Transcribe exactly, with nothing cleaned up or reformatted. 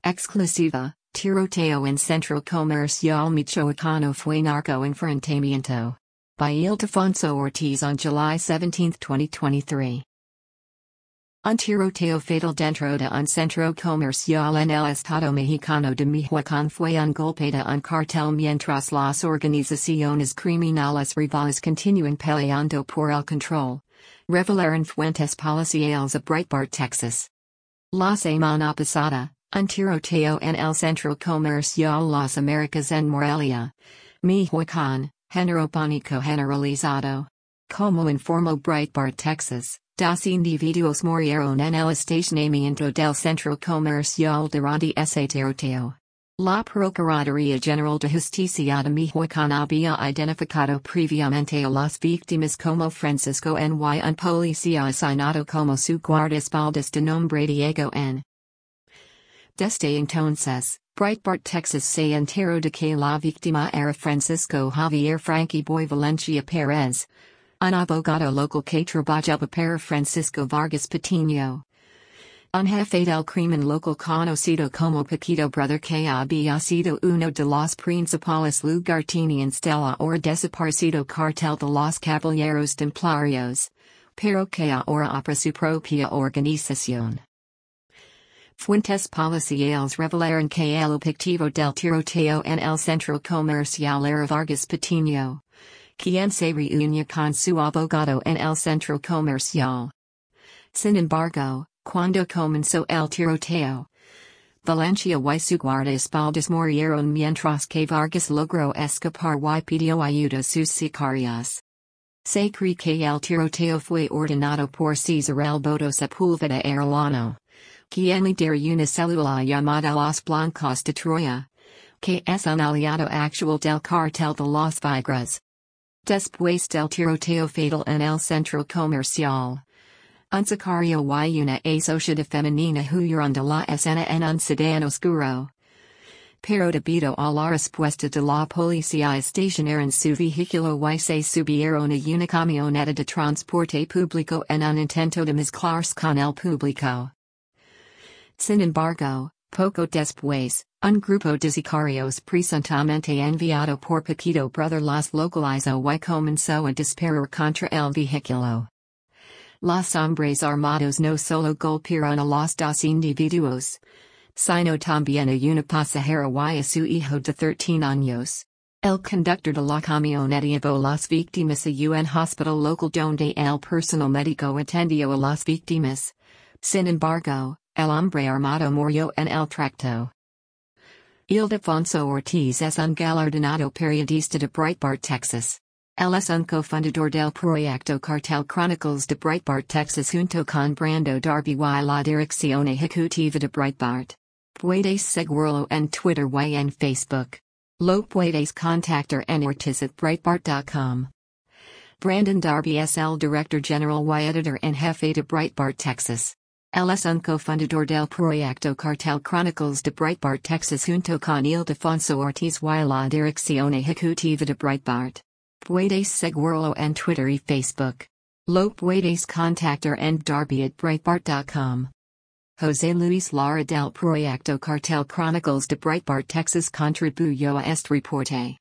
Exclusiva, tiroteo en Centro Comercial Michoacano fue narco enfrentamiento. By Ildefonso Ortiz on July seventeenth twenty twenty-three. Un tiroteo fatal dentro de un centro comercial en el Estado Mexicano de Michoacán fue un golpe de un cartel mientras las organizaciones criminales rivales continúan peleando por el control. Revelaron fuentes policiales of Breitbart, Texas. La semana pasada, un tiroteo en el centro comercial Las Americas en Morelia, Michoacán, generó pánico generalizado. Como informó Breitbart, Texas, dos individuos murieron en el estacionamiento del centro comercial durante ese tiroteo. La Procuraduría General de Justicia de Michoacán había identificado previamente a las víctimas como Francisco N. Y, un policía asignado como su guardaespaldas de nombre Diego N. Desde entonces, Breitbart, Texas se enteró de que la víctima era Francisco Javier Frankie Boy Valencia Pérez, un abogado local que trabajaba para Francisco Vargas Patiño, un jefe del crimen local conocido como Paquito Brother que había sido uno de los principales lugartenientes del ahora desaparecido cartel de los Caballeros Templarios, pero que ahora opera su propia organización. Fuentes policiales revelaron que el objetivo del tiroteo en el centro comercial era Vargas Patiño, quien se reunía con su abogado en el centro comercial. Sin embargo, cuando comenzó el tiroteo, Valencia y su guardaespaldas murieron mientras que Vargas logró escapar y pidió ayuda a sus sicarios. Se cree que el tiroteo fue ordenado por Cesar El Boto Sepúlveda Arellano, quien lidera una célula llamada Los Blancos de Troya, que es un aliado actual del cartel de los Vigras. Después del tiroteo fatal en el centro comercial, un sicario y una asociada femenina huyeron de la escena en un sedán oscuro. Pero debido a la respuesta de la policía estacionaron su vehículo y se subieron a una camioneta de transporte público en un intento de mezclarse con el público. Sin embargo, poco después, un grupo de sicarios presuntamente enviado por Paquito Brother los localizó y comenzó a disparar contra el vehículo. Los hombres armados no solo golpearon a los dos individuos, sino también a una pasajera y a su hijo de trece años. El conductor de la camioneta llevó las víctimas a un hospital local donde el personal médico atendió a las víctimas. Sin embargo, el hombre armado murió en el tracto. Ildefonso Ortiz es un galardonado periodista de Breitbart, Texas. Él es un cofundador del proyecto Cartel Chronicles de Breitbart, Texas junto con Brando Darby y la dirección ejecutiva de Breitbart. Puedes seguirlo en Twitter y en Facebook. Lo puedes contactar en ortiz at breitbart dot com. Brandon Darby es el director general y editor en jefe de Breitbart, Texas. Él es un cofundador del proyecto Cartel Chronicles de Breitbart, Texas junto con Ildefonso Ortiz y la dirección ejecutiva de Breitbart. Puedes seguirlo en Twitter y Facebook. Lo puedes contactar en darby at breitbart dot com. José Luis Lara del proyecto Cartel Chronicles de Breitbart, Texas contribuyó a este reporte.